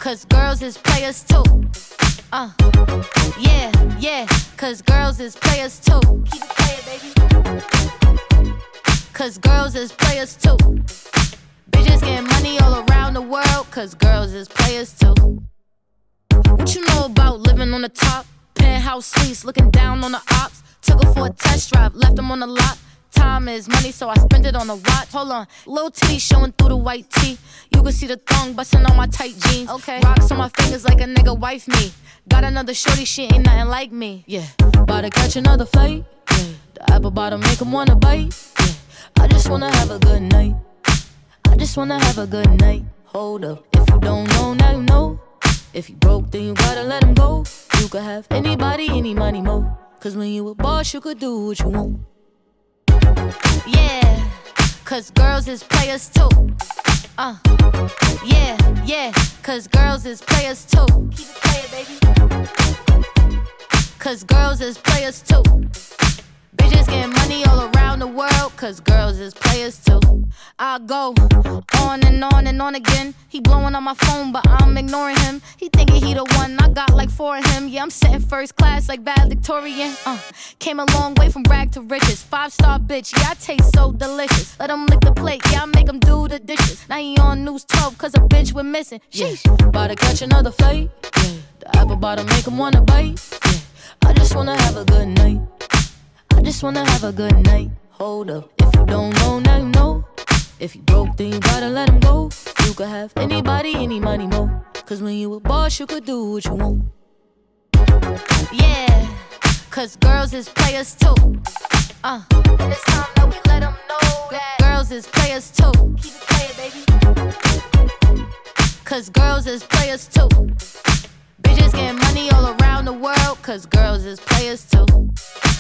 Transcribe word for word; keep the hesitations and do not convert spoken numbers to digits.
cause girls is players too. Uh, yeah, yeah, cause girls is players too. Keep it playing, baby. Cause girls is players too. Bitches getting money all around the world, cause girls is players too. What you know about living on the top? Penthouse suites, looking down on the ops. Took her for a test drive, left them on the lot. Time is money, so I spend it on a watch. Hold on, little titty showing through the white tee. You can see the thong bustin' on my tight jeans. Okay, rocks on my fingers like a nigga wife me. Got another shorty, she ain't nothing like me. Yeah, about to catch another fight. Yeah, the apple bottom make him wanna bite. Yeah, I just wanna have a good night. I just wanna have a good night. Hold up, if you don't know, now you know. If you broke, then you gotta let him go. You could have anybody, any money, mo. Cause when you a boss, you could do what you want. Yeah, cause girls is players too. Uh, yeah, yeah, cause girls is players too. Keep it playing, baby. Cause girls is players too. Bitches getting money all around the world, cause girls is players too. I go on and on and on again. He blowing on my phone, but I'm ignoring him. He thinking he the one, I got like four of him. Yeah, I'm sitting first class like valedictorian. Uh, came a long way from rag to riches. Five star bitch, yeah, I taste so delicious. Let him lick the plate, yeah, I make him do the dishes. Now he on news twelve, cause a bitch went missing. Sheesh, yeah. About to catch another fight. Yeah, the apple bottom make him wanna bite. Yeah, I just wanna have a good night. I just wanna have a good night. Hold up, if you don't know, now you know. If you broke, then you gotta let him go. You could have anybody, any money, mo. Cause when you a boss, you could do what you want. Yeah, cause girls is players too. Uh, and it's time that we let them know that girls is players too. Keep it playing, baby. Cause girls is players too. Bitches getting money all around the world, cause girls is players too.